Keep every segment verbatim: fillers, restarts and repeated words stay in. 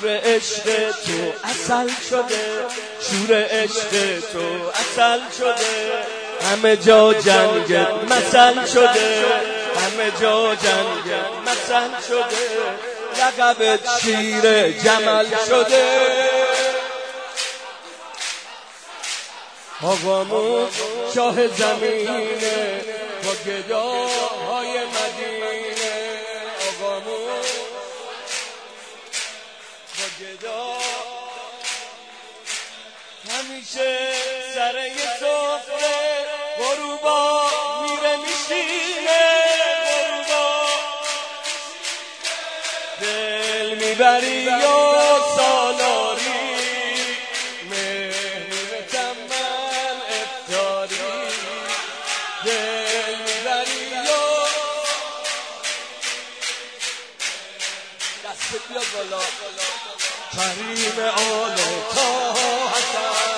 شور عشق تو عسل شده، شور عشق تو عسل شده، همه جا جنگت مثل شده، همه جا جنگت مثل شده، لقبت شیر جمل شده. آقامون شاه زمینه با گداهای مدینه، آقامون با گدا همیشه سر یه سفره غروبا میره میشینه، غروبا دل میبری یا سالاری، مهمون تمن افطاری، دل میبری یا دست بیا بالا کریم آل تا حسن.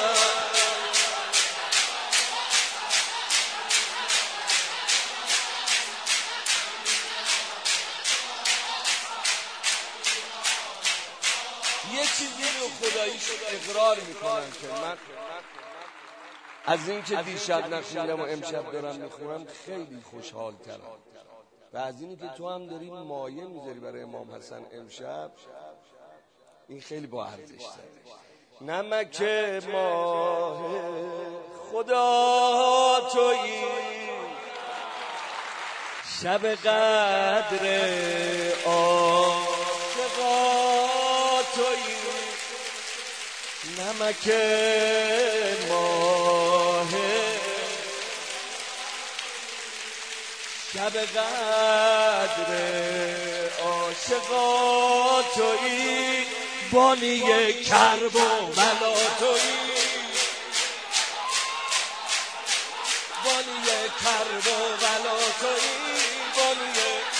یه چیزی رو خداییش اقرار میکنم که من از این که دیشب نخوندم و امشب دارم میخونم خیلی خوشحال ترم، و از اینی که تو هم داری مایه میذاری برای امام حسن امشب، این خیلی با ارزش تره. نمک ماه خدا تویی، شب قدر عاشقا تویی، نمک ماه شب قدر عاشقا تویی، بانی کرب و بلا تویی، بانی کرب و بلا تویی، بانی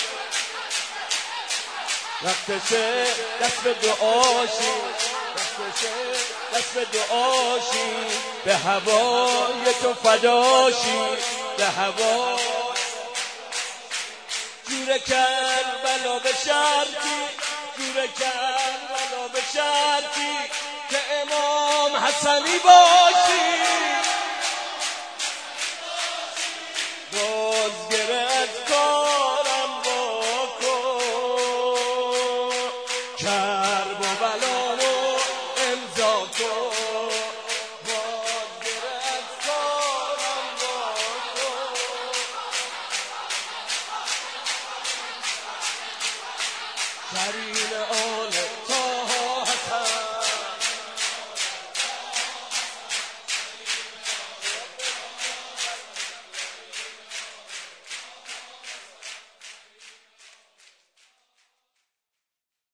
وقتشه دست به دعاشی، وقتشه دست به دعاشی، به هوای تو فداشی، به هوا جور کربلا به شرطی، جور کربلا به شرطی که امام حسنی باشی، باز گرد کارم با کن، کرب و بلامو امضا کن، باز گرد کارم با کن. کریم آل